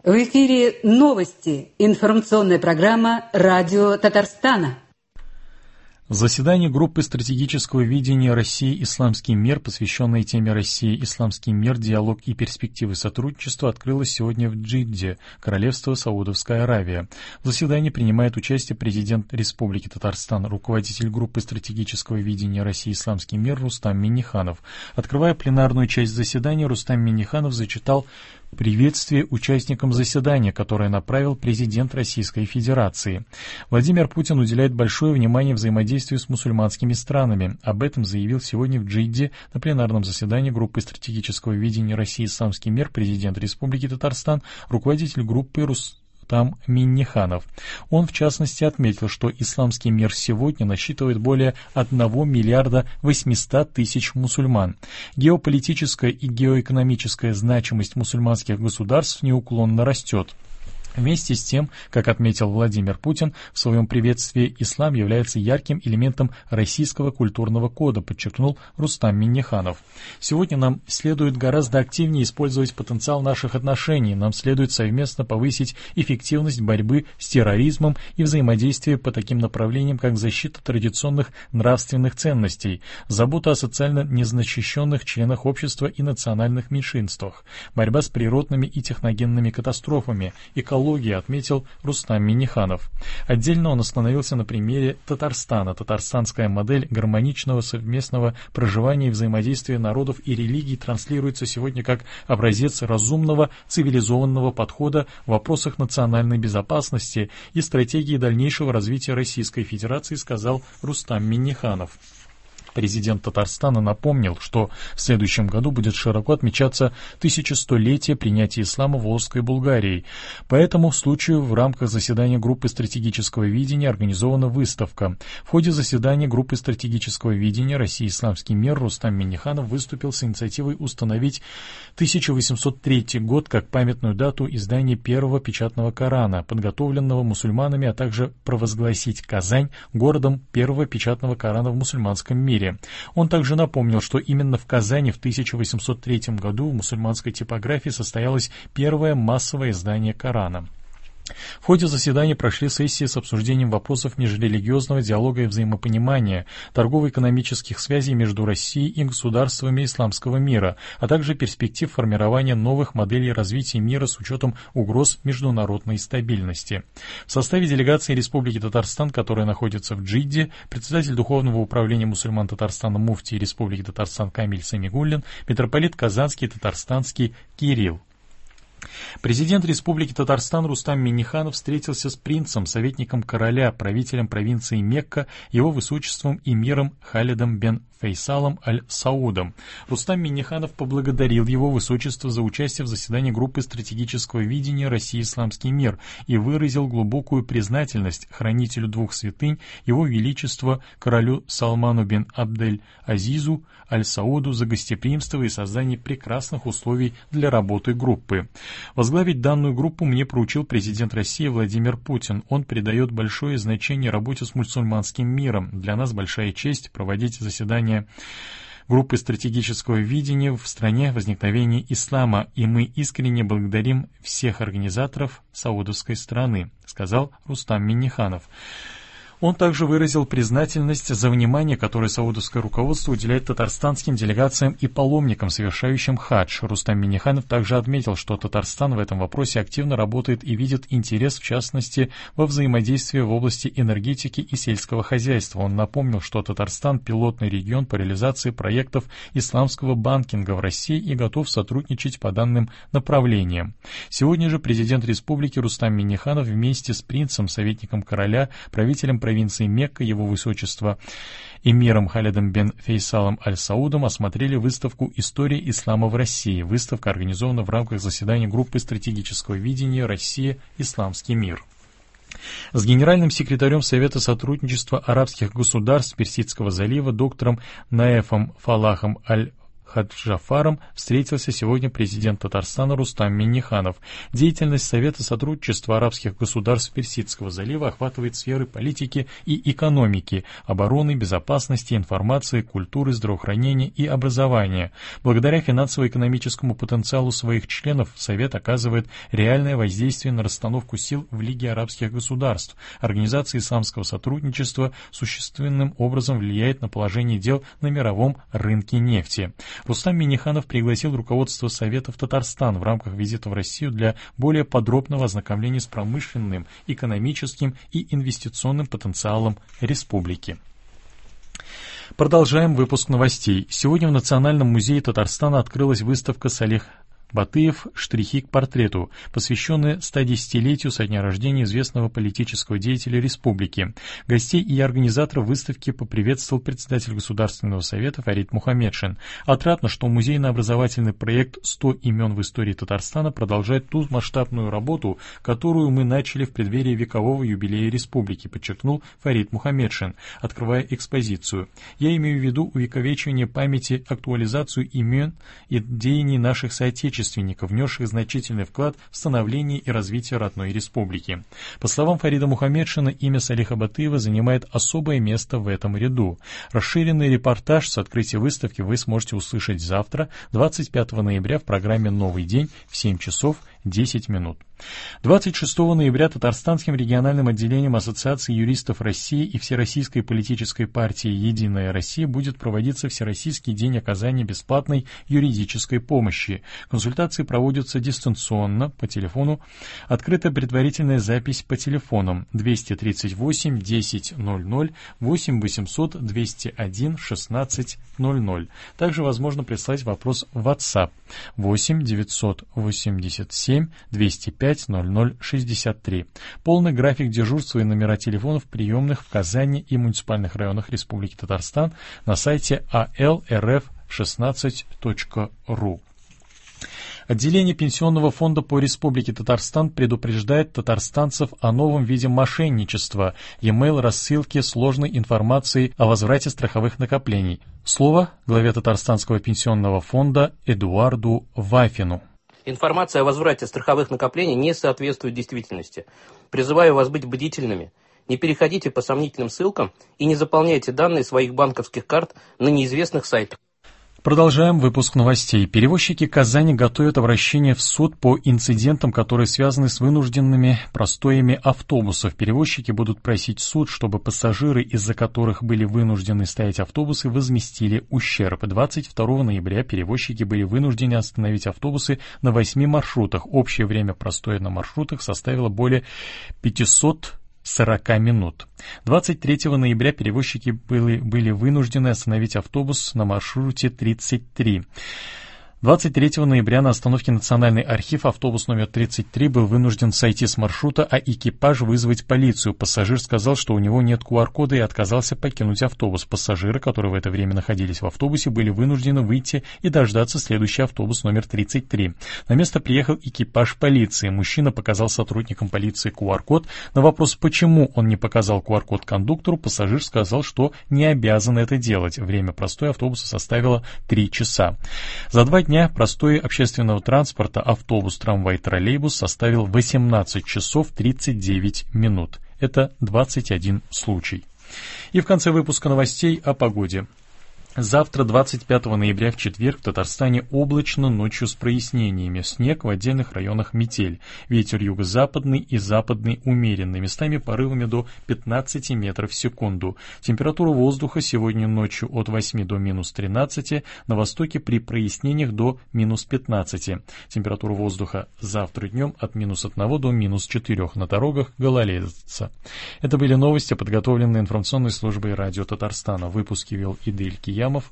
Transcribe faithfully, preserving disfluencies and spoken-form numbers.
В эфире новости. Информационная программа «Радио Татарстана». Заседание группы стратегического видения «Россия. Исламский мир», посвященное теме «Россия. Исламский мир. Диалог и перспективы сотрудничества», открылось сегодня в Джидде, Королевство Саудовская Аравия. В заседании принимает участие президент Республики Татарстан, руководитель группы стратегического видения «Россия. Исламский мир» Рустам Минниханов. Открывая пленарную часть заседания, Рустам Минниханов зачитал приветствие участникам заседания, которое направил президент Российской Федерации. Владимир Путин уделяет большое внимание взаимодействию с мусульманскими странами. Об этом заявил сегодня в Джидде на пленарном заседании группы стратегического видения «Россия. Исламский мир» президент Республики Татарстан, руководитель группы Рустам Минниханов. Он, в частности, отметил, что исламский мир сегодня насчитывает более одного миллиарда восьмисот тысяч мусульман. Геополитическая и геоэкономическая значимость мусульманских государств неуклонно растет. Вместе с тем, как отметил Владимир Путин, в своем приветствии ислам является ярким элементом российского культурного кода, подчеркнул Рустам Минниханов. Сегодня нам следует гораздо активнее использовать потенциал наших отношений, нам следует совместно повысить эффективность борьбы с терроризмом и взаимодействия по таким направлениям, как защита традиционных нравственных ценностей, забота о социально незащищенных членах общества и национальных меньшинствах, борьба с природными и техногенными катастрофами, экология, отметил Рустам Минниханов. Отдельно он остановился на примере Татарстана. Татарстанская модель гармоничного совместного проживания и взаимодействия народов и религий транслируется сегодня как образец разумного, цивилизованного подхода в вопросах национальной безопасности и стратегии дальнейшего развития Российской Федерации, сказал Рустам Минниханов. Президент Татарстана напомнил, что в следующем году будет широко отмечаться тысячестолетие принятия ислама Волжской Булгарией. По этому случаю в рамках заседания группы стратегического видения организована выставка. В ходе заседания группы стратегического видения «Россия. Исламский мир» Рустам Минниханов выступил с инициативой установить тысяча восемьсот третий год как памятную дату издания первого печатного Корана, подготовленного мусульманами, а также провозгласить Казань городом первого печатного Корана в мусульманском мире. Он также напомнил, что именно в Казани в тысяча восемьсот третьем году в мусульманской типографии состоялось первое массовое издание Корана. В ходе заседания прошли сессии с обсуждением вопросов межрелигиозного диалога и взаимопонимания, торгово-экономических связей между Россией и государствами исламского мира, а также перспектив формирования новых моделей развития мира с учетом угроз международной стабильности. В составе делегации Республики Татарстан, которая находится в Джидде, председатель Духовного управления мусульман Татарстана муфтий Республики Татарстан Камиль Самигуллин, митрополит Казанский и Татарстанский Кирилл. Президент Республики Татарстан Рустам Минниханов встретился с принцем, советником короля, правителем провинции Мекка, его высочеством эмиром Халидом бен Фейсалом аль-Саудом. Рустам Минниханов поблагодарил его высочество за участие в заседании группы стратегического видения «Россия. Исламский мир» и выразил глубокую признательность хранителю двух святынь, его величеству королю Салману бен Абдель-Азизу аль-Сауду за гостеприимство и создание прекрасных условий для работы группы. Возглавить данную группу мне поручил президент России Владимир Путин. Он придает большое значение работе с мусульманским миром. Для нас большая честь проводить заседание группы стратегического видения в стране возникновения ислама, и мы искренне благодарим всех организаторов саудовской страны, сказал Рустам Минниханов. Он также выразил признательность за внимание, которое саудовское руководство уделяет татарстанским делегациям и паломникам, совершающим хадж. Рустам Минниханов также отметил, что Татарстан в этом вопросе активно работает и видит интерес, в частности, во взаимодействии в области энергетики и сельского хозяйства. Он напомнил, что Татарстан – пилотный регион по реализации проектов исламского банкинга в России и готов сотрудничать по данным направлениям. Сегодня же президент республики Рустам Минниханов вместе с принцем, советником короля, правителем провинции Мекка, его высочество эмиром Халидом бен Фейсалом аль-Саудом осмотрели выставку «История ислама в России». Выставка организована в рамках заседания группы стратегического видения «Россия. Исламский мир». С генеральным секретарем Совета сотрудничества арабских государств Персидского залива доктором Наэфом Фалахом аль Хаджафаром встретился сегодня президент Татарстана Рустам Минниханов. Деятельность Совета сотрудничества арабских государств Персидского залива охватывает сферы политики и экономики, обороны, безопасности, информации, культуры, здравоохранения и образования. Благодаря финансово-экономическому потенциалу своих членов Совет оказывает реальное воздействие на расстановку сил в Лиге арабских государств. Организация исламского сотрудничества существенным образом влияет на положение дел на мировом рынке нефти. Рустам Минниханов пригласил руководство Совета в Татарстан в рамках визита в Россию для более подробного ознакомления с промышленным, экономическим и инвестиционным потенциалом республики. Продолжаем выпуск новостей. Сегодня в Национальном музее Татарстана открылась выставка «Салих Батыев. Штрихи к портрету», посвященная ста десятилетию со дня рождения известного политического деятеля республики. Гостей и организаторов выставки поприветствовал председатель Государственного совета Фарид Мухаммедшин. Отрадно, что музейно-образовательный проект «сто имен в истории Татарстана» продолжает ту масштабную работу, которую мы начали в преддверии векового юбилея республики, подчеркнул Фарид Мухаммедшин, открывая экспозицию. Я имею в виду увековечивание памяти, актуализацию имен и деяний наших соотечественников, внесших значительный вклад в становление и развитие родной республики. По словам Фарида Мухаммедшина, имя Салиха Батыева занимает особое место в этом ряду. Расширенный репортаж с открытия выставки вы сможете услышать завтра, двадцать пятого ноября, в программе «Новый день» в семь часов десять минут. двадцать шестого ноября Татарстанским региональным отделением Ассоциации юристов России и Всероссийской политической партии «Единая Россия» будет проводиться Всероссийский день оказания бесплатной юридической помощи. Консультации проводятся дистанционно, по телефону. Открыта предварительная запись по телефонам двести тридцать восемь десять ноль ноль, восемь восемьсот двести один шестнадцать ноль ноль. Также возможно прислать вопрос в WhatsApp восемь девятьсот восемьдесят семь двести пять ноль ноль шестьдесят три. Полный график дежурства и номера телефонов приемных в Казани и муниципальных районах Республики Татарстан на сайте а эл эр эф шестнадцать точка ру. Отделение Пенсионного фонда по Республике Татарстан предупреждает татарстанцев о новом виде мошенничества – e-mail рассылки сложной информации о возврате страховых накоплений. Слово главе Татарстанского пенсионного фонда Эдуарду Вафину. Информация о возврате страховых накоплений не соответствует действительности. Призываю вас быть бдительными. Не переходите по сомнительным ссылкам и не заполняйте данные своих банковских карт на неизвестных сайтах. Продолжаем выпуск новостей. Перевозчики Казани готовят обращение в суд по инцидентам, которые связаны с вынужденными простоями автобусов. Перевозчики будут просить суд, чтобы пассажиры, из-за которых были вынуждены стоять автобусы, возместили ущерб. двадцать второго ноября перевозчики были вынуждены остановить автобусы на восьми маршрутах. Общее время простоя на маршрутах составило более пятьсот сорок минут. двадцать третьего ноября перевозчики были, были вынуждены остановить автобус на маршруте тридцать три. двадцать третьего ноября на остановке Национальный архив автобус номер тридцать три был вынужден сойти с маршрута, а экипаж вызвать полицию. Пассажир сказал, что у него нет ку ар кода и отказался покинуть автобус. Пассажиры, которые в это время находились в автобусе, были вынуждены выйти и дождаться следующий автобус номер тридцать три. На место приехал экипаж полиции. Мужчина показал сотрудникам полиции ку ар код. На вопрос, почему он не показал ку ар код кондуктору, пассажир сказал, что не обязан это делать. Время простоя автобуса составило три часа. За два дня простой общественного транспорта автобус, трамвай, троллейбус составил восемнадцать часов тридцать девять минут. Это двадцать один случай. И в конце выпуска новостей о погоде. Завтра, двадцать пятого ноября, в четверг, в Татарстане облачно, ночью с прояснениями. Снег, в отдельных районах метель. Ветер юго-западный и западный умеренный, местами порывами до пятнадцати метров в секунду. Температура воздуха сегодня ночью от восьми до минус тринадцати, на востоке при прояснениях до минус пятнадцати. Температура воздуха завтра днем от минус одного до минус четырех, на дорогах гололедица. Это были новости, подготовленные информационной службой радио Татарстана. В выпуске вел Идель Киямов.